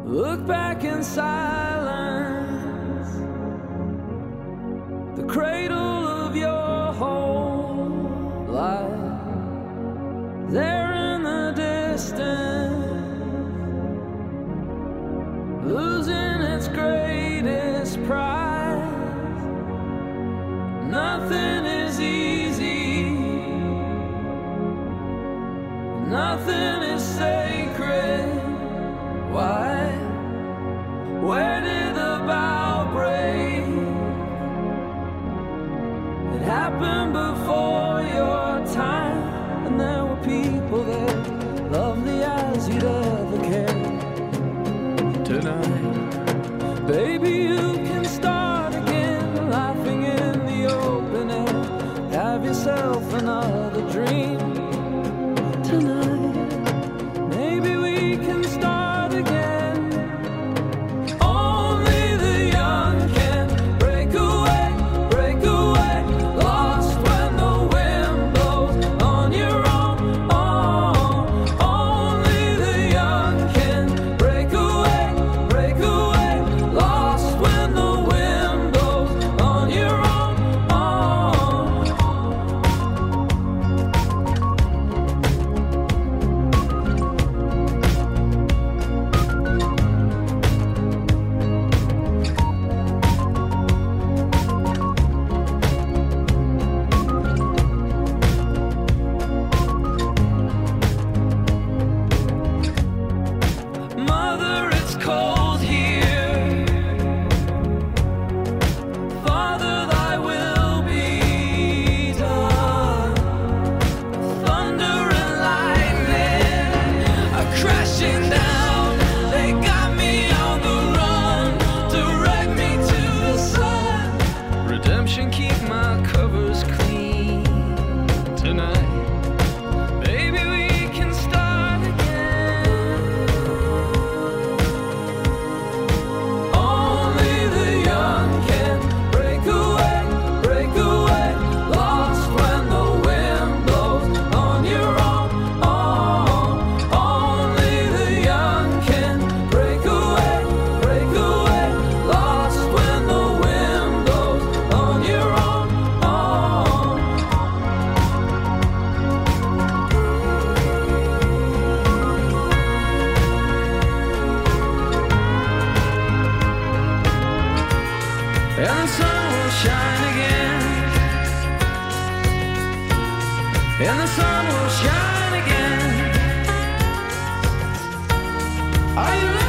Look back in silence, the cradle of your whole life, there in the distance, losing its greatest prize. Nothing is easy, nothing is sacred. Why? Where did the bow break? It happened before your time, and there were people there, lovely as you'd ever cared. Tonight, baby, you can start again, laughing in the open air. Have yourself another dream. Tonight, maybe we can start again. Only the young can break away, lost when the wind blows on your own. Oh, only the young can break away, lost when the wind blows on your own. Mother, it's cold here. Father, thy will be done. Thunder and lightning are crashing down. They got me on the run, direct me to the sun. Redemption, keep my covers clean. Tonight, baby, we can start again. Only the young can break away, lost when the wind blows on your own. Oh, only the young can break away, lost when the wind blows on your own. Oh. And the sun will shine again, and the sun will shine again. Are you